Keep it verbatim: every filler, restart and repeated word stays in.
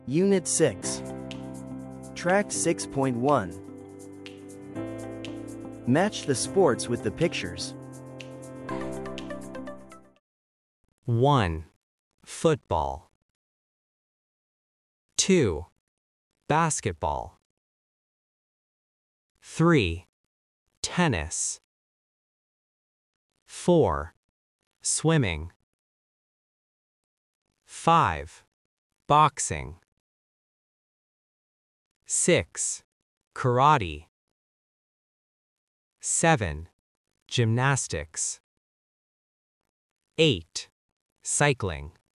Unit six. Track six point one. Match the sports with the pictures. one. Football. two. Basketball. three. Tennis. four. Swimming. five. Boxing. six. Karate. seven. Gymnastics. eight. Cycling.